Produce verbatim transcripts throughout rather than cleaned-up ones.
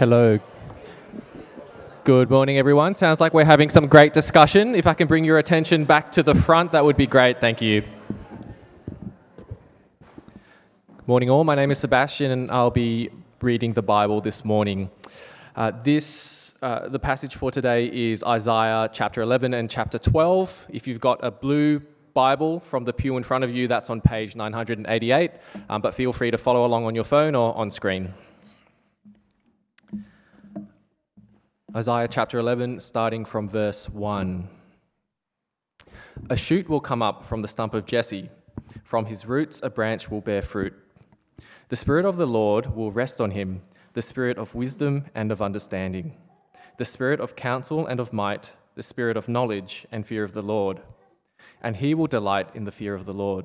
Hello. Good morning, everyone. Sounds like we're having some great discussion. If I can bring your attention back to the front, that would be great. Thank you. Morning all. My name is Sebastian and I'll be reading the Bible this morning. Uh, this, uh, the passage for today is Isaiah chapter eleven and chapter twelve. If you've got a blue Bible from the pew in front of you, that's on page nine hundred eighty-eight, um, but feel free to follow along on your phone or on screen. Isaiah chapter eleven, starting from verse one. A shoot will come up from the stump of Jesse. From his roots a branch will bear fruit. The Spirit of the Lord will rest on him, the Spirit of wisdom and of understanding, the Spirit of counsel and of might, the Spirit of knowledge and fear of the Lord. And he will delight in the fear of the Lord.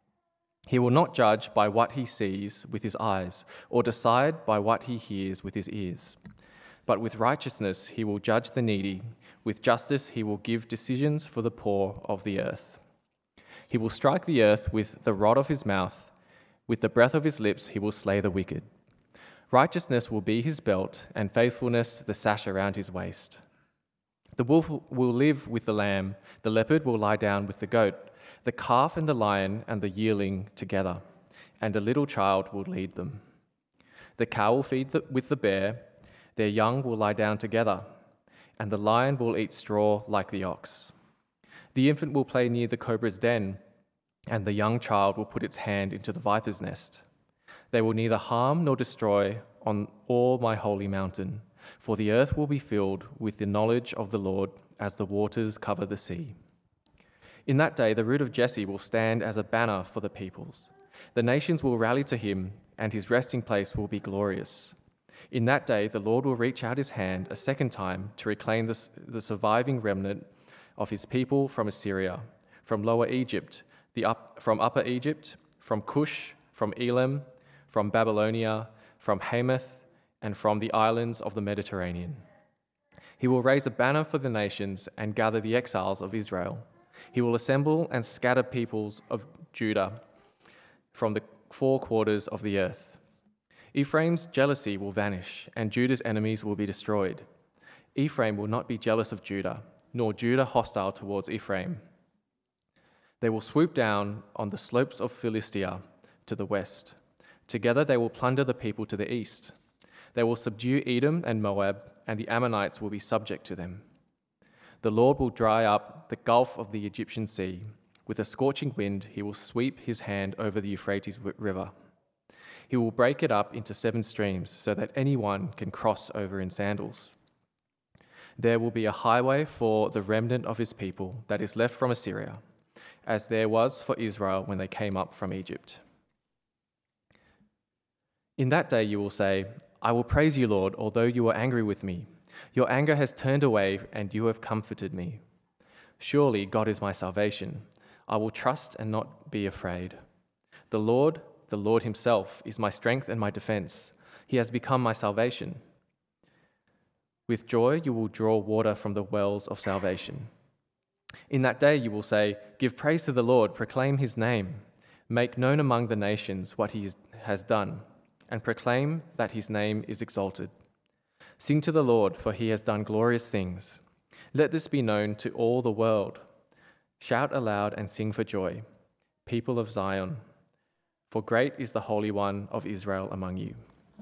He will not judge by what he sees with his eyes, or decide by what he hears with his ears. But with righteousness he will judge the needy, with justice he will give decisions for the poor of the earth. He will strike the earth with the rod of his mouth, with the breath of his lips he will slay the wicked. Righteousness will be his belt, and faithfulness the sash around his waist. The wolf will live with the lamb, the leopard will lie down with the goat, the calf and the lion and the yearling together, and a little child will lead them. The cow will feed the, with the bear, their young will lie down together, and the lion will eat straw like the ox. The infant will play near the cobra's den, and the young child will put its hand into the viper's nest. They will neither harm nor destroy on all my holy mountain, for the earth will be filled with the knowledge of the Lord as the waters cover the sea. In that day the root of Jesse will stand as a banner for the peoples. The nations will rally to him, and his resting place will be glorious. In that day, the Lord will reach out his hand a second time to reclaim the, the surviving remnant of his people from Assyria, from Lower Egypt, the up, from Upper Egypt, from Cush, from Elam, from Babylonia, from Hamath, and from the islands of the Mediterranean. He will raise a banner for the nations and gather the exiles of Israel. He will assemble and scatter peoples of Judah from the four quarters of the earth. Ephraim's jealousy will vanish, and Judah's enemies will be destroyed. Ephraim will not be jealous of Judah, nor Judah hostile towards Ephraim. They will swoop down on the slopes of Philistia to the west. Together they will plunder the people to the east. They will subdue Edom and Moab, and the Ammonites will be subject to them. The Lord will dry up the gulf of the Egyptian sea. With a scorching wind, he will sweep his hand over the Euphrates River. He will break it up into seven streams so that anyone can cross over in sandals. There will be a highway for the remnant of his people that is left from Assyria, as there was for Israel when they came up from Egypt. In that day you will say, I will praise you, Lord, although you were angry with me. Your anger has turned away and you have comforted me. Surely God is my salvation. I will trust and not be afraid. The Lord The Lord himself is my strength and my defense. He has become my salvation. With joy you will draw water from the wells of salvation. In that day you will say, give praise to the Lord, proclaim his name. Make known among the nations what he has done, and proclaim that his name is exalted. Sing to the Lord, for he has done glorious things. Let this be known to all the world. Shout aloud and sing for joy, people of Zion. For great is the Holy One of Israel among you.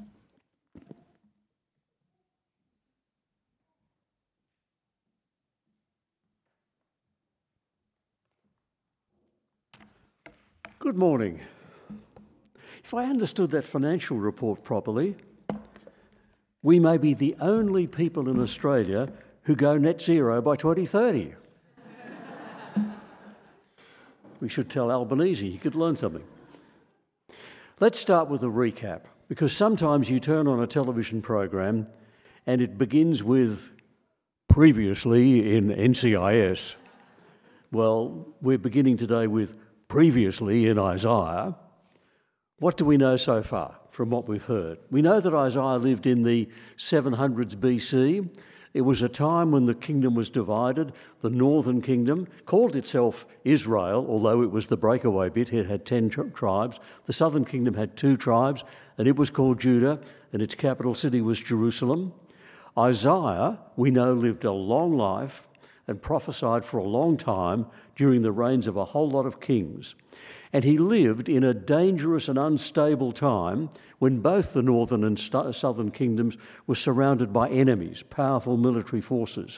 Good morning. If I understood that financial report properly, we may be the only people in Australia who go net zero by twenty thirty. We should tell Albanese, he could learn something. Let's start with a recap, because sometimes you turn on a television program and it begins with previously in N C I S. Well, we're beginning today with previously in Isaiah. What do we know so far from what we've heard? We know that Isaiah lived in the seven hundreds B C It was a time when the kingdom was divided. The northern kingdom called itself Israel, although it was the breakaway bit. It had ten tri- tribes. The southern kingdom had two tribes, and it was called Judah, and its capital city was Jerusalem. Isaiah, we know, lived a long life and prophesied for a long time during the reigns of a whole lot of kings. And he lived in a dangerous and unstable time when both the northern and st- southern kingdoms were surrounded by enemies, powerful military forces.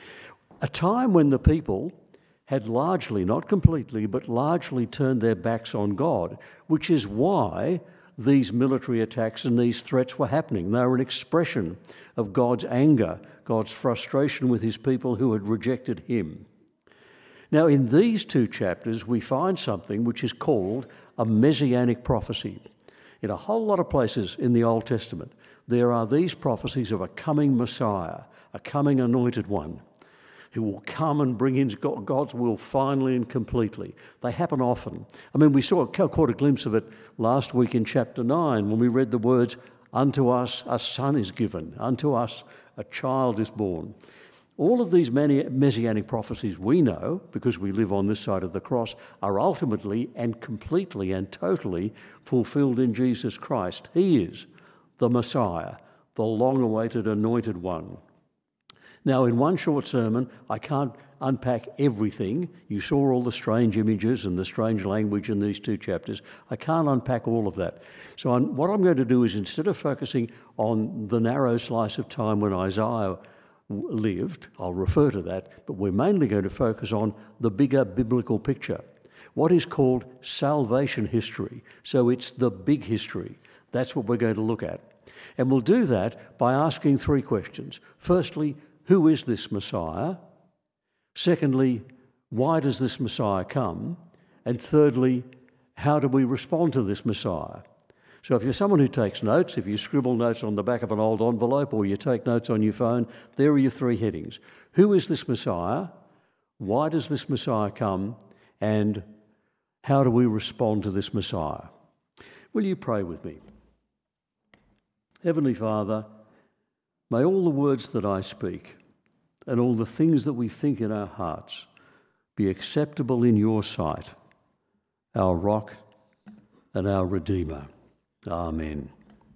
A time when the people had largely, not completely, but largely turned their backs on God, which is why these military attacks and these threats were happening. They were an expression of God's anger, God's frustration with his people who had rejected him. Now, in these two chapters, we find something which is called a messianic prophecy. In a whole lot of places in the Old Testament, there are these prophecies of a coming Messiah, a coming anointed one, who will come and bring in God's will finally and completely. They happen often. I mean, we saw caught a glimpse of it last week in chapter nine when we read the words, "Unto us a son is given, unto us a child is born." All of these messianic prophecies we know, because we live on this side of the cross, are ultimately and completely and totally fulfilled in Jesus Christ. He is the Messiah, the long-awaited anointed one. Now, in one short sermon, I can't unpack everything. You saw all the strange images and the strange language in these two chapters. I can't unpack all of that. So I'm, what I'm going to do is, instead of focusing on the narrow slice of time when Isaiah lived, I'll refer to that, but we're mainly going to focus on the bigger biblical picture, what is called salvation history. So it's the big history. That's what we're going to look at. And we'll do that by asking three questions. Firstly, who is this Messiah? Secondly, why does this Messiah come? And thirdly, how do we respond to this Messiah? So if you're someone who takes notes, if you scribble notes on the back of an old envelope or you take notes on your phone, there are your three headings. Who is this Messiah? Why does this Messiah come? And how do we respond to this Messiah? Will you pray with me? Heavenly Father, may all the words that I speak and all the things that we think in our hearts be acceptable in your sight, our rock and our Redeemer. Amen.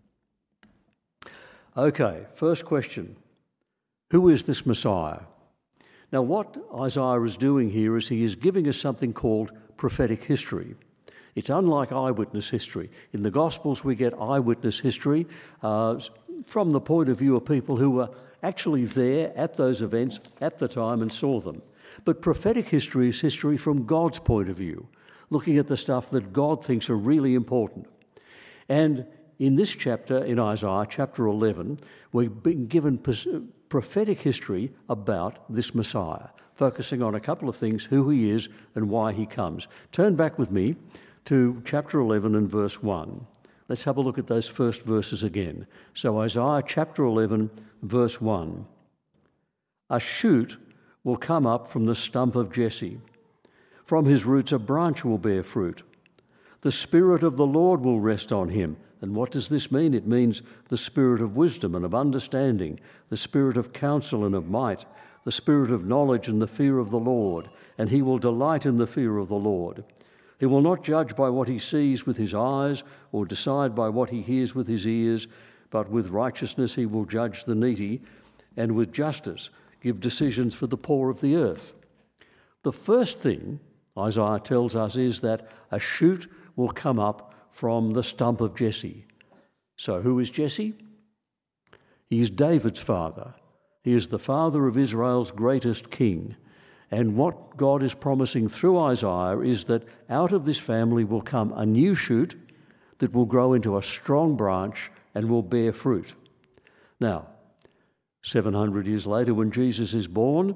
Okay, first question. Who is this Messiah? Now, what Isaiah is doing here is he is giving us something called prophetic history. It's unlike eyewitness history. In the Gospels, we get eyewitness history uh, from the point of view of people who were actually there at those events at the time and saw them. But prophetic history is history from God's point of view, looking at the stuff that God thinks are really important. And in this chapter, in Isaiah, chapter eleven, we've been given prophetic history about this Messiah, focusing on a couple of things, who he is and why he comes. Turn back with me to chapter eleven and verse one. Let's have a look at those first verses again. So Isaiah chapter eleven, verse one. A shoot will come up from the stump of Jesse. From his roots a branch will bear fruit. The Spirit of the Lord will rest on him. And what does this mean? It means the Spirit of wisdom and of understanding, the Spirit of counsel and of might, the Spirit of knowledge and the fear of the Lord. And he will delight in the fear of the Lord. He will not judge by what he sees with his eyes or decide by what he hears with his ears, but with righteousness he will judge the needy and with justice give decisions for the poor of the earth. The first thing Isaiah tells us is that a shoot will come up from the stump of Jesse. So who is Jesse? He is David's father. He is the father of Israel's greatest king. And what God is promising through Isaiah is that out of this family will come a new shoot that will grow into a strong branch and will bear fruit. Now, seven hundred years later, when Jesus is born,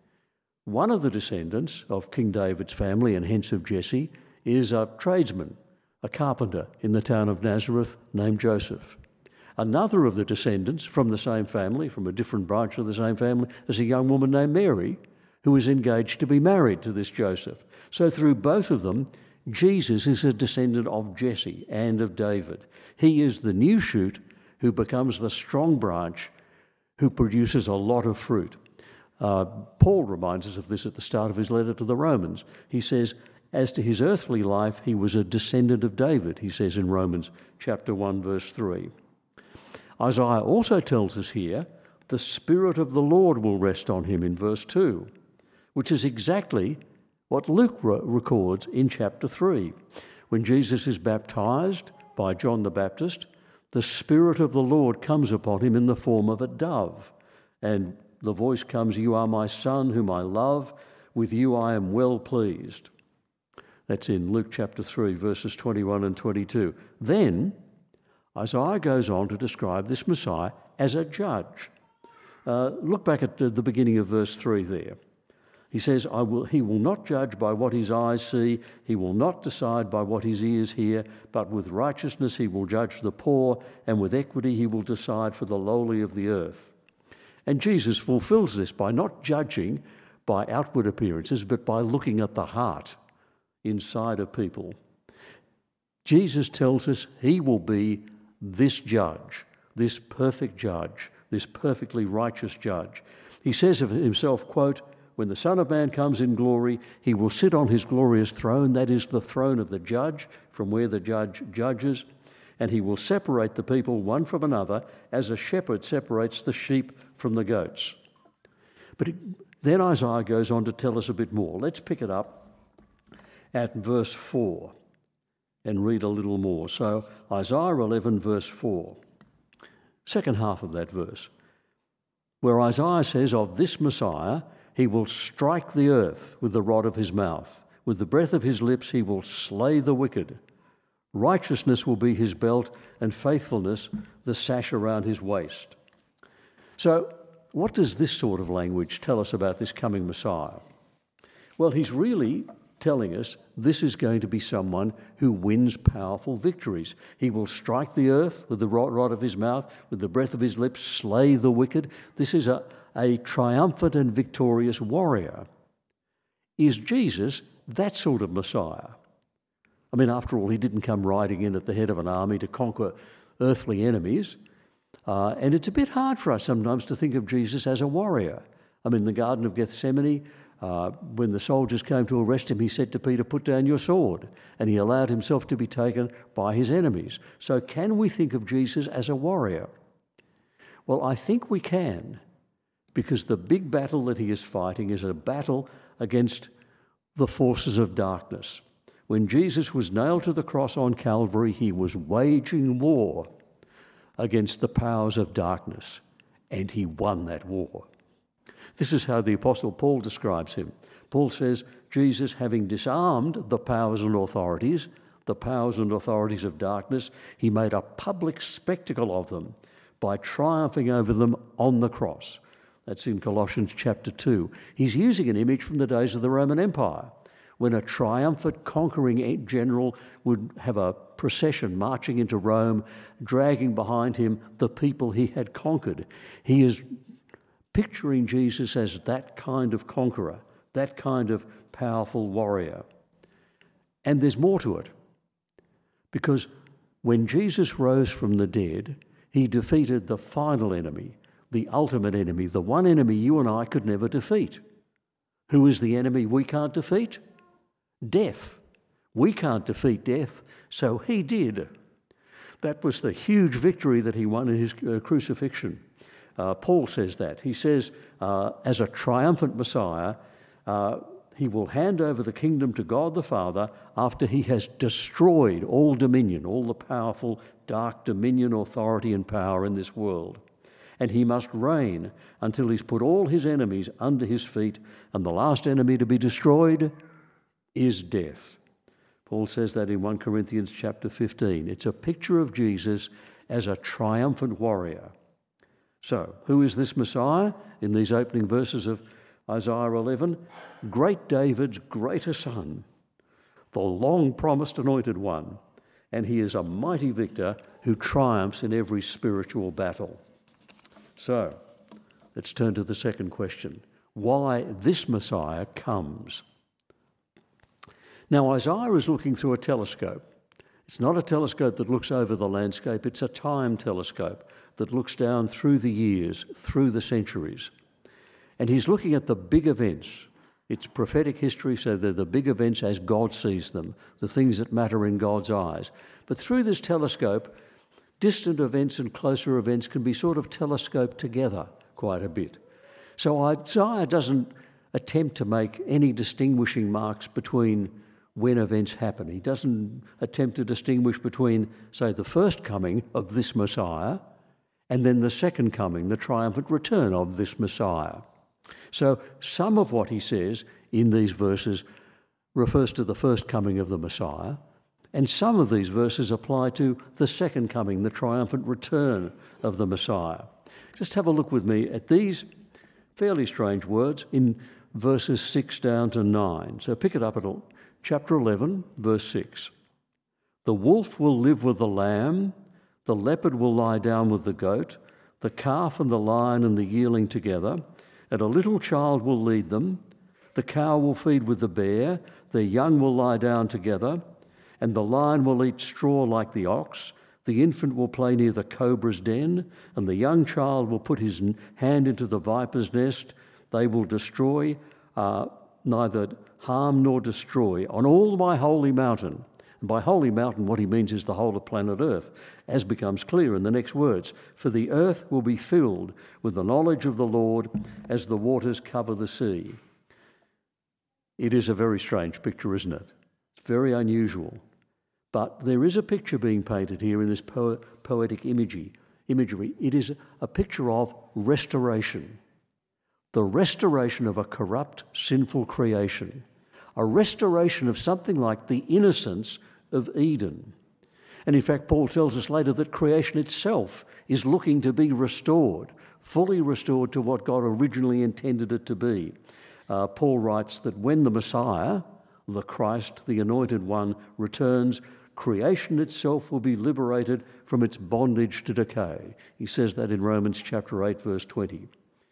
one of the descendants of King David's family, and hence of Jesse, is a tradesman, a carpenter in the town of Nazareth named Joseph. Another of the descendants from the same family, from a different branch of the same family, is a young woman named Mary, who is engaged to be married to this Joseph. So through both of them, Jesus is a descendant of Jesse and of David. He is the new shoot who becomes the strong branch who produces a lot of fruit. Uh, Paul reminds us of this at the start of his letter to the Romans. He says, as to his earthly life, he was a descendant of David, he says in Romans chapter one, verse three. Isaiah also tells us here, the Spirit of the Lord will rest on him in verse two, which is exactly what Luke records in chapter three. When Jesus is baptized by John the Baptist, the Spirit of the Lord comes upon him in the form of a dove, and the voice comes, "You are my Son, whom I love. With you I am well pleased." That's in Luke chapter three, verses twenty-one and twenty-two. Then Isaiah goes on to describe this Messiah as a judge. Uh, look back at the beginning of verse three there. He says, I will, he will not judge by what his eyes see, he will not decide by what his ears hear, but with righteousness he will judge the poor, and with equity he will decide for the lowly of the earth. And Jesus fulfills this by not judging by outward appearances, but by looking at the heart inside of people. Jesus tells us he will be this judge, this perfect judge, this perfectly righteous judge. He says of himself, quote, "When the Son of Man comes in glory, he will sit on his glorious throne," that is the throne of the judge, from where the judge judges, "and he will separate the people one from another as a shepherd separates the sheep from the goats." But it, then Isaiah goes on to tell us a bit more. Let's pick it up at verse four and read a little more. So Isaiah eleven, verse four, second half of that verse, where Isaiah says, "Of this Messiah, he will strike the earth with the rod of his mouth. With the breath of his lips he will slay the wicked. Righteousness will be his belt, and faithfulness the sash around his waist." So what does this sort of language tell us about this coming Messiah? Well, he's really telling us this is going to be someone who wins powerful victories. He will strike the earth with the rod of his mouth, with the breath of his lips slay the wicked. This is a a triumphant and victorious warrior. Is Jesus that sort of Messiah? I mean, after all, he didn't come riding in at the head of an army to conquer earthly enemies. Uh, and it's a bit hard for us sometimes to think of Jesus as a warrior. I mean, in the Garden of Gethsemane, uh, when the soldiers came to arrest him, he said to Peter, "Put down your sword." And he allowed himself to be taken by his enemies. So can we think of Jesus as a warrior? Well, I think we can, because the big battle that he is fighting is a battle against the forces of darkness. When Jesus was nailed to the cross on Calvary, he was waging war against the powers of darkness, and he won that war. This is how the Apostle Paul describes him. Paul says, Jesus, having disarmed the powers and authorities, the powers and authorities of darkness, he made a public spectacle of them by triumphing over them on the cross. That's in Colossians chapter two. He's using an image from the days of the Roman Empire, when a triumphant, conquering general would have a procession marching into Rome, dragging behind him the people he had conquered. He is picturing Jesus as that kind of conqueror, that kind of powerful warrior. And there's more to it, because when Jesus rose from the dead, he defeated the final enemy, the ultimate enemy, the one enemy you and I could never defeat. Who is the enemy we can't defeat? Death. We can't defeat death, so he did. That was the huge victory that he won in his uh, crucifixion. Uh, Paul says that. He says, uh, as a triumphant Messiah, uh, he will hand over the kingdom to God the Father after he has destroyed all dominion, all the powerful, dark dominion, authority and power in this world. And he must reign until he's put all his enemies under his feet, and the last enemy to be destroyed is death. Paul says that in First Corinthians chapter fifteen. It's a picture of Jesus as a triumphant warrior. So, who is this Messiah in these opening verses of Isaiah eleven? Great David's greater son, the long-promised anointed one, and he is a mighty victor who triumphs in every spiritual battle. So, let's turn to the second question. Why this Messiah comes? Now, Isaiah is looking through a telescope, It's not a telescope that looks over the landscape, it's a time telescope that looks down through the years, through the centuries. And he's looking at the big events. It's prophetic history, so they're the big events as God sees them, the things that matter in God's eyes. But through this telescope, distant events and closer events can be sort of telescoped together quite a bit. So Isaiah doesn't attempt to make any distinguishing marks between when events happen. He doesn't attempt to distinguish between, say, the first coming of this Messiah and then the second coming, the triumphant return of this Messiah. So some of what he says in these verses refers to the first coming of the Messiah, and some of these verses apply to the second coming, the triumphant return of the Messiah. Just have a look with me at these fairly strange words in verses six down to nine. So pick it up at chapter eleven, verse six. The wolf will live with the lamb, the leopard will lie down with the goat, the calf and the lion and the yearling together, and a little child will lead them. The cow will feed with the bear, their young will lie down together, and the lion will eat straw like the ox. The infant will play near the cobra's den, and the young child will put his hand into the viper's nest. They will destroy, uh, neither harm nor destroy, on all my holy mountain. And by holy mountain, what he means is the whole of planet Earth, as becomes clear in the next words. For the earth will be filled with the knowledge of the Lord as the waters cover the sea. It is a very strange picture, isn't it? It's very unusual. But there is a picture being painted here in this po- poetic imagery. imagery. It is a picture of restoration. The restoration of a corrupt, sinful creation. A restoration of something like the innocence of Eden. And in fact, Paul tells us later that creation itself is looking to be restored, fully restored to what God originally intended it to be. Uh, Paul writes that when the Messiah, the Christ, the Anointed One, returns, creation itself will be liberated from its bondage to decay. He says that in Romans chapter eight, verse twenty.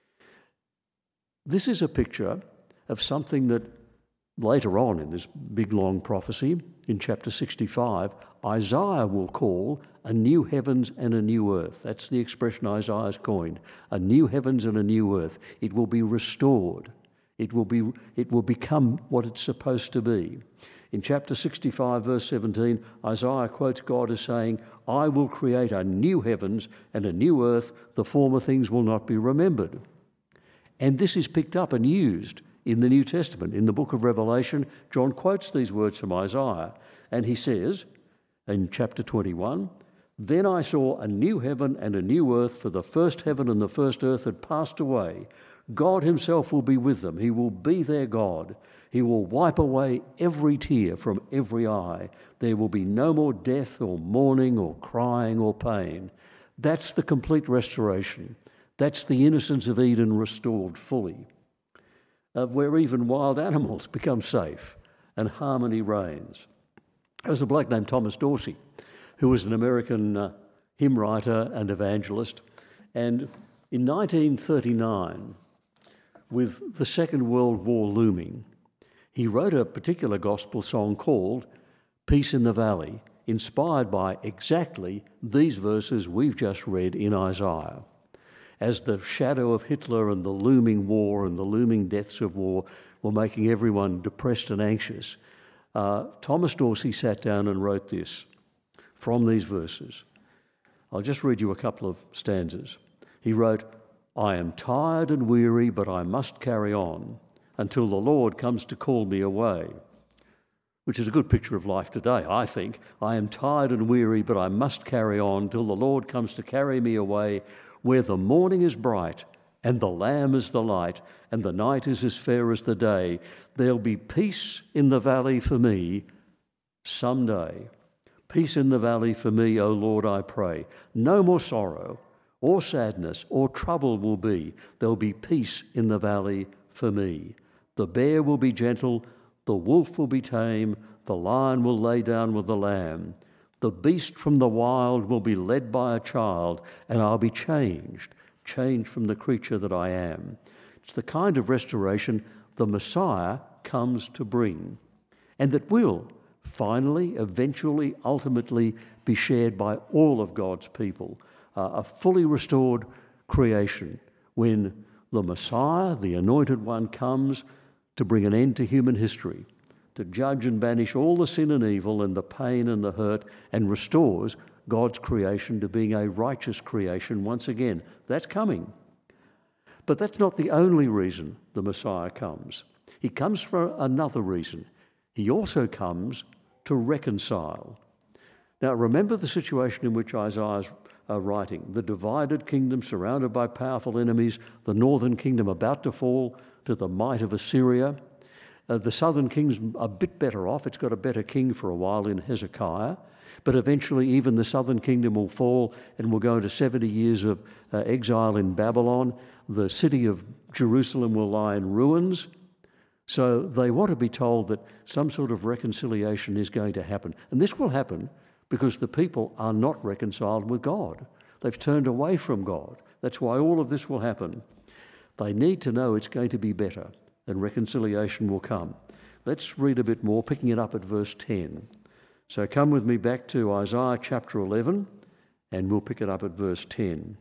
This is a picture of something that later on in this big long prophecy, in chapter sixty-five, Isaiah will call a new heavens and a new earth. That's the expression Isaiah's coined, a new heavens and a new earth. It will be restored. It will be, it will become what it's supposed to be. In chapter sixty-five, verse seventeen, Isaiah quotes God as saying, I will create a new heavens and a new earth, the former things will not be remembered. And this is picked up and used in the New Testament. In the book of Revelation, John quotes these words from Isaiah, and he says in chapter twenty-one, Then I saw a new heaven and a new earth, for the first heaven and the first earth had passed away. God himself will be with them. He will be their God. He will wipe away every tear from every eye. There will be no more death or mourning or crying or pain. That's the complete restoration. That's the innocence of Eden restored fully, uh, where even wild animals become safe and harmony reigns. There was a bloke named Thomas Dorsey, who was an American uh, hymn writer and evangelist, and in nineteen thirty-nine, with the Second World War looming, he wrote a particular gospel song called Peace in the Valley, inspired by exactly these verses we've just read in Isaiah. As the shadow of Hitler and the looming war and the looming deaths of war were making everyone depressed and anxious, uh, Thomas Dorsey sat down and wrote this from these verses. I'll just read you a couple of stanzas. He wrote, I am tired and weary, but I must carry on until the Lord comes to call me away. Which is a good picture of life today, I think. I am tired and weary, but I must carry on till the Lord comes to carry me away, where the morning is bright and the Lamb is the light and the night is as fair as the day. There'll be peace in the valley for me someday. Peace in the valley for me, O Lord, I pray. No more sorrow or sadness or trouble will be. There'll be peace in the valley for me. The bear will be gentle, the wolf will be tame, the lion will lay down with the lamb. The beast from the wild will be led by a child, and I'll be changed, changed from the creature that I am. It's the kind of restoration the Messiah comes to bring, and that will finally, eventually, ultimately be shared by all of God's people. Uh, a fully restored creation when the Messiah, the Anointed One, comes to bring an end to human history, to judge and banish all the sin and evil and the pain and the hurt, and restores God's creation to being a righteous creation once again. That's coming. But that's not the only reason the Messiah comes. He comes for another reason. He also comes to reconcile. Now, remember the situation in which Isaiah's uh, writing. The divided kingdom surrounded by powerful enemies, the northern kingdom about to fall to the might of Assyria. Uh, the southern king's a bit better off. It's got a better king for a while in Hezekiah. But eventually even the southern kingdom will fall and we'll go into seventy years of uh, exile in Babylon. The city of Jerusalem will lie in ruins. So they want to be told that some sort of reconciliation is going to happen. And this will happen because the people are not reconciled with God. They've turned away from God. That's why all of this will happen. They need to know it's going to be better and reconciliation will come. Let's read a bit more, picking it up at verse ten. So come with me back to Isaiah chapter eleven, and we'll pick it up at verse ten.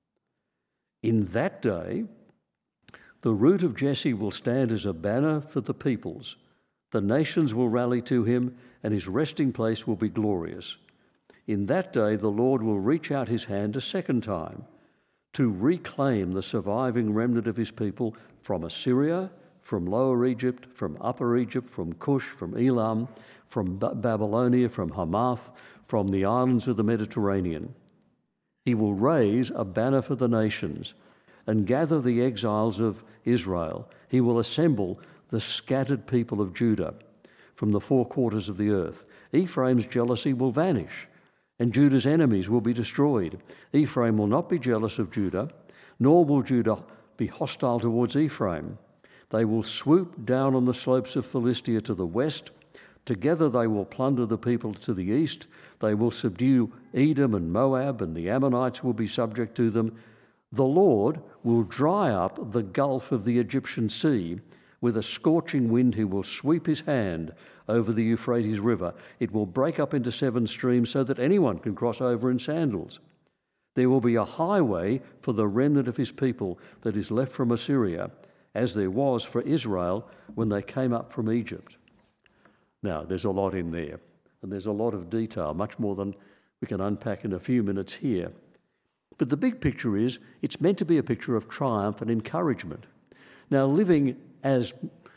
In that day, the root of Jesse will stand as a banner for the peoples. The nations will rally to him, and his resting place will be glorious. In that day, the Lord will reach out his hand a second time to reclaim the surviving remnant of his people from Assyria, from Lower Egypt, from Upper Egypt, from Cush, from Elam, from B- Babylonia, from Hamath, from the islands of the Mediterranean. He will raise a banner for the nations and gather the exiles of Israel. He will assemble the scattered people of Judah from the four quarters of the earth. Ephraim's jealousy will vanish, and Judah's enemies will be destroyed. Ephraim will not be jealous of Judah, nor will Judah be hostile towards Ephraim. They will swoop down on the slopes of Philistia to the west. Together they will plunder the people to the east. They will subdue Edom and Moab, and the Ammonites will be subject to them. The Lord will dry up the gulf of the Egyptian sea. With a scorching wind he will sweep his hand over the Euphrates River. It will break up into seven streams so that anyone can cross over in sandals. There will be a highway for the remnant of his people that is left from Assyria, as there was for Israel when they came up from Egypt. Now, there's a lot in there, and there's a lot of detail, much more than we can unpack in a few minutes here. But the big picture is, it's meant to be a picture of triumph and encouragement. Now, living as,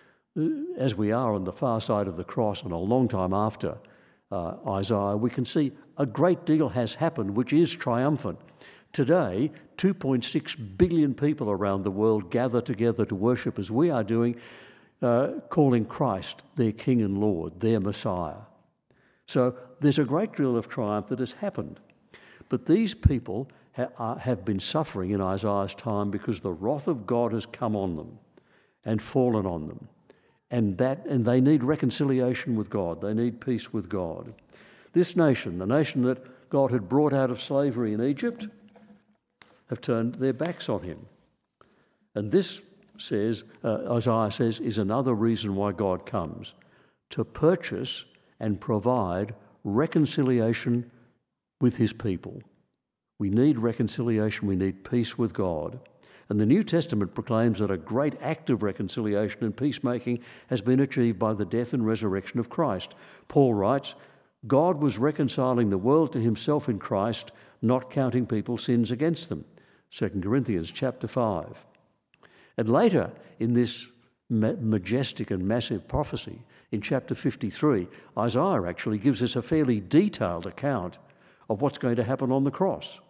as we are on the far side of the cross and a long time after uh, Isaiah, we can see a great deal has happened, which is triumphant. Today, two point six billion people around the world gather together to worship as we are doing, uh, calling Christ their King and Lord, their Messiah. So there's a great deal of triumph that has happened. But these people ha- are, have been suffering in Isaiah's time because the wrath of God has come on them and fallen on them. And that, and they need reconciliation with God. They need peace with God. This nation, the nation that God had brought out of slavery in Egypt, have turned their backs on him. And this says, uh, Isaiah says, is another reason why God comes, to purchase and provide reconciliation with his people. We need reconciliation, we need peace with God. And the New Testament proclaims that a great act of reconciliation and peacemaking has been achieved by the death and resurrection of Christ. Paul writes, God was reconciling the world to himself in Christ, not counting people's sins against them. Second Corinthians chapter five. And later in this ma- majestic and massive prophecy, in chapter fifty-three, Isaiah actually gives us a fairly detailed account of what's going to happen on the cross.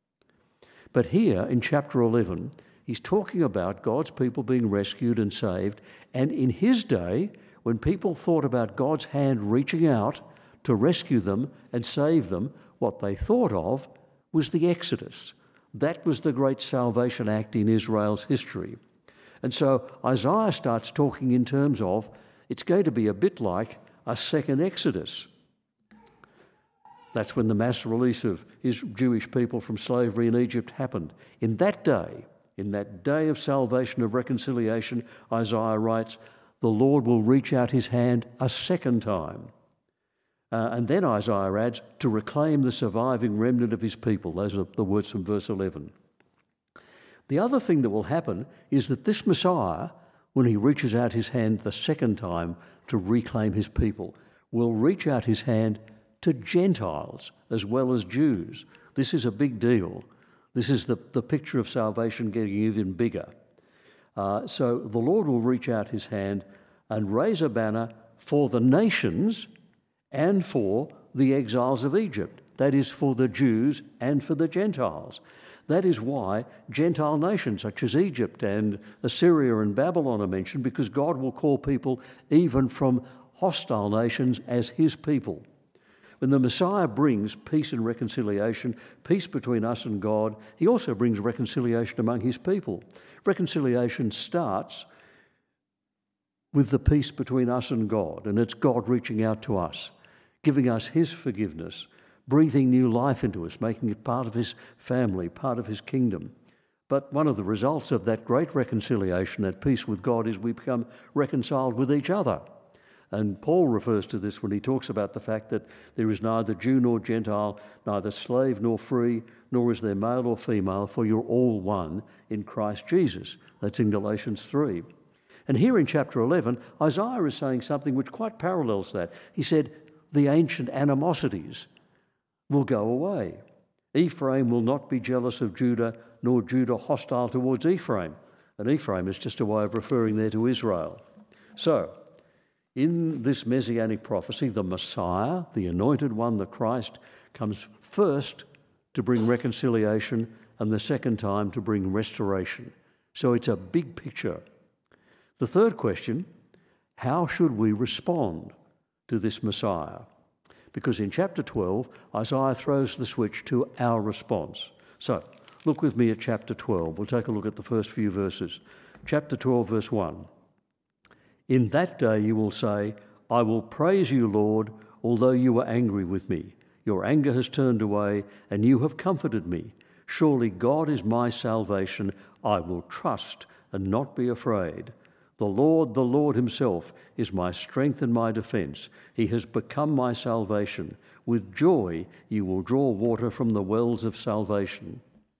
But here in chapter eleven, he's talking about God's people being rescued and saved, and in his day, when people thought about God's hand reaching out to rescue them and save them, what they thought of was the Exodus. That was the great salvation act in Israel's history. And so Isaiah starts talking in terms of it's going to be a bit like a second Exodus. That's when the mass release of his Jewish people from slavery in Egypt happened. In that day, in that day of salvation, of reconciliation, Isaiah writes, the Lord will reach out his hand a second time. Uh, and then Isaiah adds, to reclaim the surviving remnant of his people. Those are the words from verse eleven. The other thing that will happen is that this Messiah, when he reaches out his hand the second time to reclaim his people, will reach out his hand to Gentiles as well as Jews. This is a big deal. This is the, the picture of salvation getting even bigger. Uh, so the Lord will reach out his hand and raise a banner for the nations and for the exiles of Egypt. That is, for the Jews and for the Gentiles. That is why Gentile nations such as Egypt and Assyria and Babylon are mentioned, because God will call people even from hostile nations as his people. When the Messiah brings peace and reconciliation, peace between us and God, he also brings reconciliation among his people. Reconciliation starts with the peace between us and God, and it's God reaching out to us, giving us his forgiveness, breathing new life into us, making it part of his family, part of his kingdom. But one of the results of that great reconciliation, that peace with God, is we become reconciled with each other. And Paul refers to this when he talks about the fact that there is neither Jew nor Gentile, neither slave nor free, nor is there male or female, for you're all one in Christ Jesus. That's in Galatians three. And here in chapter eleven, Isaiah is saying something which quite parallels that. He said, the ancient animosities will go away. Ephraim will not be jealous of Judah, nor Judah hostile towards Ephraim. And Ephraim is just a way of referring there to Israel. So, in this messianic prophecy, the Messiah, the anointed one, the Christ, comes first to bring reconciliation and the second time to bring restoration. So it's a big picture. The third question, how should we respond to this Messiah? Because in chapter twelve, Isaiah throws the switch to our response. So look with me at chapter twelve. We'll take a look at the first few verses. Chapter twelve, verse one. In that day you will say, I will praise you, Lord, although you were angry with me. Your anger has turned away, and you have comforted me. Surely God is my salvation. I will trust and not be afraid. The Lord, the Lord himself, is my strength and my defence. He has become my salvation. With joy you will draw water from the wells of salvation.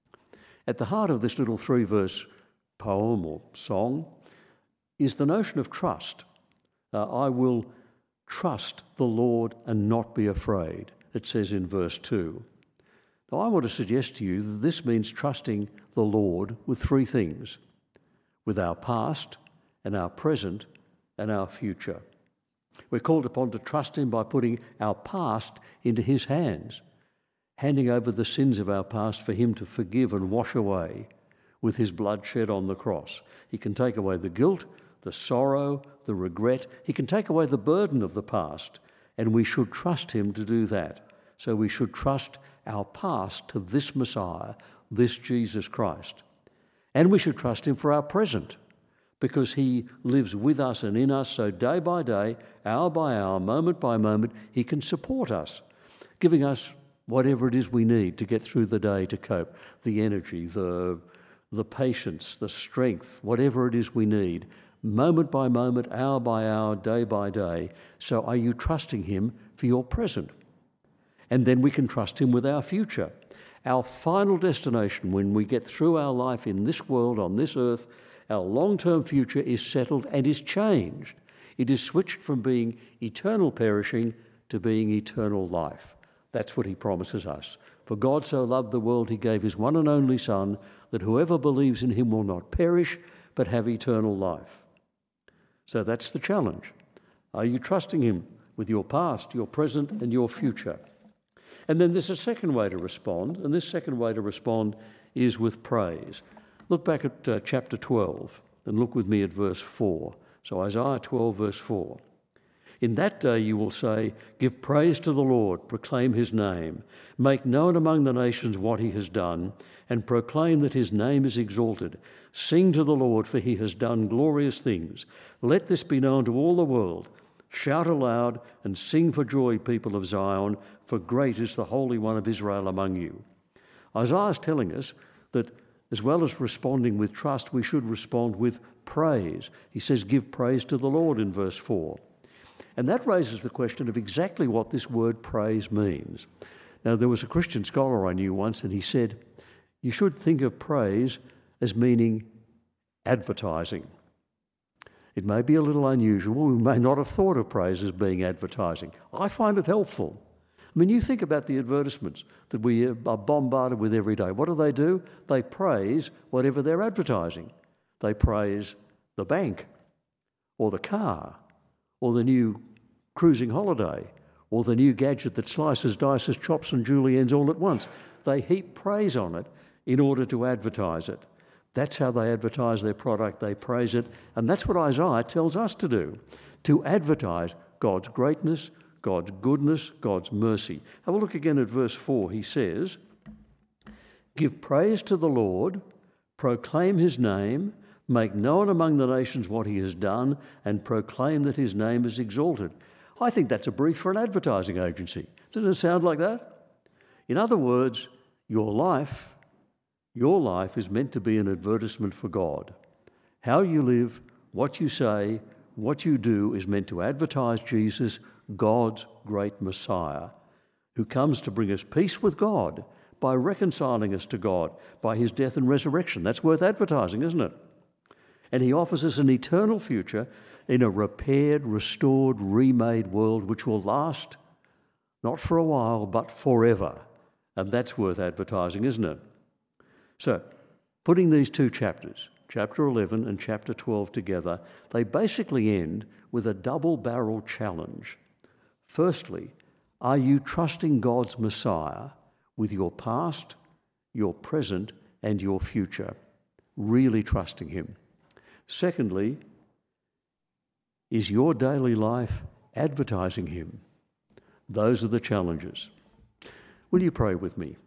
At the heart of this little three-verse poem or song is the notion of trust. Uh, I will trust the Lord and not be afraid, it says in verse two. Now I want to suggest to you that this means trusting the Lord with three things: with our past and our present and our future. We're called upon to trust him by putting our past into his hands, handing over the sins of our past for him to forgive and wash away with his blood shed on the cross. He can take away the guilt, the sorrow, the regret. He can take away the burden of the past, and we should trust him to do that. So we should trust our past to this Messiah, this Jesus Christ. And we should trust him for our present, because he lives with us and in us, so day by day, hour by hour, moment by moment, he can support us, giving us whatever it is we need to get through the day to cope, the energy, the, the patience, the strength, whatever it is we need, moment by moment, hour by hour, day by day. So are you trusting him for your present? And then we can trust him with our future. Our final destination, when we get through our life in this world, on this earth, our long-term future is settled and is changed. It is switched from being eternal perishing to being eternal life. That's what he promises us. For God so loved the world, he gave his one and only Son, that whoever believes in him will not perish, but have eternal life. So that's the challenge. Are you trusting him with your past, your present, and your future? And then there's a second way to respond, and this second way to respond is with praise. Look back at uh, chapter twelve, and look with me at verse four. So Isaiah twelve, verse four. In that day you will say, give praise to the Lord, proclaim his name, make known among the nations what he has done, and proclaim that his name is exalted. Sing to the Lord, for he has done glorious things. Let this be known to all the world. Shout aloud and sing for joy, people of Zion, for great is the Holy One of Israel among you. Isaiah is telling us that as well as responding with trust, we should respond with praise. He says, give praise to the Lord in verse four. And that raises the question of exactly what this word praise means. Now, there was a Christian scholar I knew once, and he said, you should think of praise as meaning advertising. It may be a little unusual. We may not have thought of praise as being advertising. I find it helpful. I mean, you think about the advertisements that we are bombarded with every day. What do they do? They praise whatever they're advertising. They praise the bank, or the car, or the new cruising holiday, or the new gadget that slices, dices, chops and juliennes all at once. They heap praise on it in order to advertise it. That's how they advertise their product. They praise it. And that's what Isaiah tells us to do, to advertise God's greatness, God's goodness, God's mercy. Have a look again at verse four. He says, give praise to the Lord, proclaim his name, make known among the nations what he has done, and proclaim that his name is exalted. I think that's a brief for an advertising agency. Doesn't it sound like that? In other words, your life, your life is meant to be an advertisement for God. How you live, what you say, what you do is meant to advertise Jesus, God's great Messiah, who comes to bring us peace with God by reconciling us to God by his death and resurrection. That's worth advertising, isn't it? And he offers us an eternal future in a repaired, restored, remade world which will last not for a while, but forever. And that's worth advertising, isn't it? So, putting these two chapters, chapter eleven and chapter twelve together, they basically end with a double-barrel challenge. Firstly, are you trusting God's Messiah with your past, your present, and your future? Really trusting him. Secondly, is your daily life advertising him? Those are the challenges. Will you pray with me?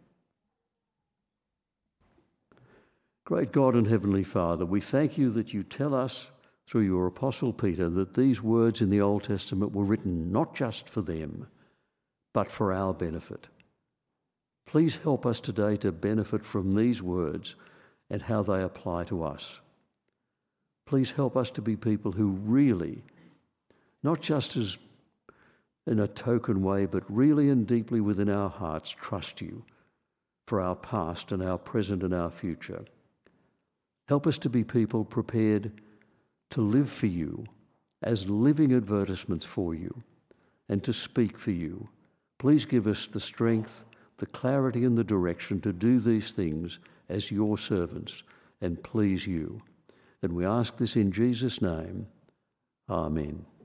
Great God and Heavenly Father, we thank you that you tell us through your Apostle Peter that these words in the Old Testament were written not just for them, but for our benefit. Please help us today to benefit from these words and how they apply to us. Please help us to be people who really, not just as in a token way, but really and deeply within our hearts, trust you for our past and our present and our future. Help us to be people prepared to live for you as living advertisements for you and to speak for you. Please give us the strength, the clarity and the direction to do these things as your servants and please you. And we ask this in Jesus' name. Amen.